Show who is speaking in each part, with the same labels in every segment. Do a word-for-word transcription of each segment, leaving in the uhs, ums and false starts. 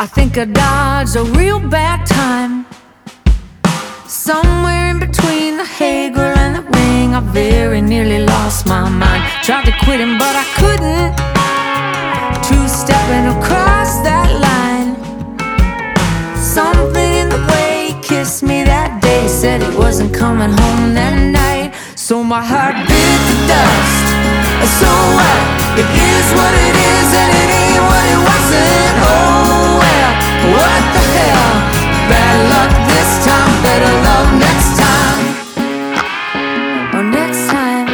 Speaker 1: I think I dodged a real bad time. Somewhere in between the hay girl and the ring, I very nearly lost my mind. Tried to quit him, but I couldn't. Two-stepping across that line. Something in the way he kissed me that day said he wasn't coming home that night. So my heart bit the dust. So what? It is what it is, and it ain't what it wasn't. Oh well, what the hell? Bad luck this time, better love next time. Or next time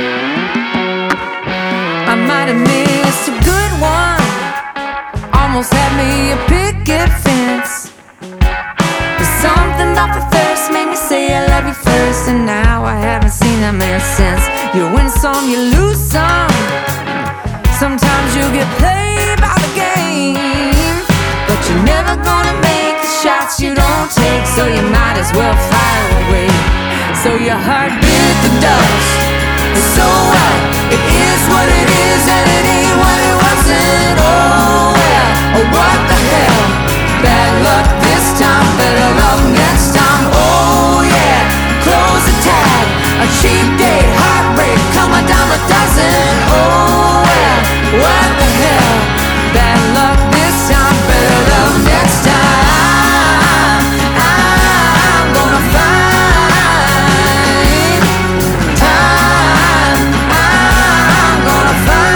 Speaker 1: I might have missed a good one. Almost had me a picket fence. But something about the first made me say I love you first, and now I haven't seen that man since. You win some, you lose some. Sometimes you get played by the game, but you're never gonna make the shots you don't take, so you might as well fire away. So your heart bit the dust. So what? It is what it is, and it ain't what it wasn't. Oh well, oh what the hell? Bad luck this time, better luck next time. Oh yeah, close the tag. A cheap date, heartbreak, come a dime a dozen. Oh well, what the hell? Bad luck this time, better luck next time. I'm gonna find time. I'm gonna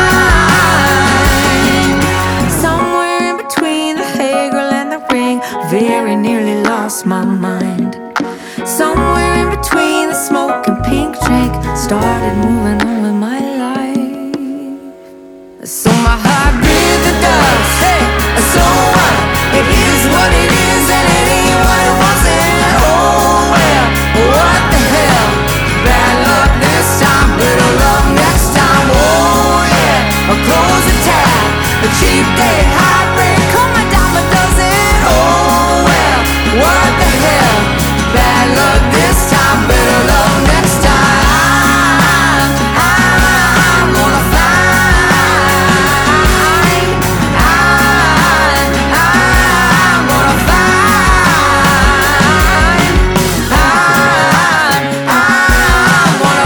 Speaker 1: find somewhere in between the hay girl and the ring. Very nearly lost my mind. Somewhere in between the smoke and pink drink, started moving on with my life. So my heart bit the dust. Hey, so what? It is what it is, and it ain't what it wasn't. Oh well, what the hell? Bad luck this time, better luck next time. Oh yeah, a close the tab, a cheap date, heartbreak, come a dime a dozen. Oh well, what the hell? Bad luck this time, better luck next time. I'm gonna find. I'm, I'm gonna find. I'm, I'm gonna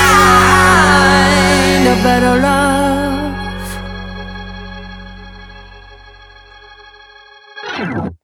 Speaker 1: find a better love.